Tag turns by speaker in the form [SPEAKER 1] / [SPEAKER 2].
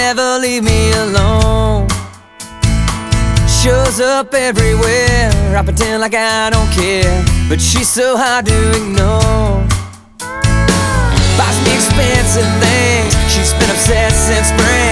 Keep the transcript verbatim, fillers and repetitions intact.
[SPEAKER 1] never leave me alone. Shows up everywhere, I pretend like I don't care, but she's so hard to ignore. Buys me expensive things, she's been obsessed since spring.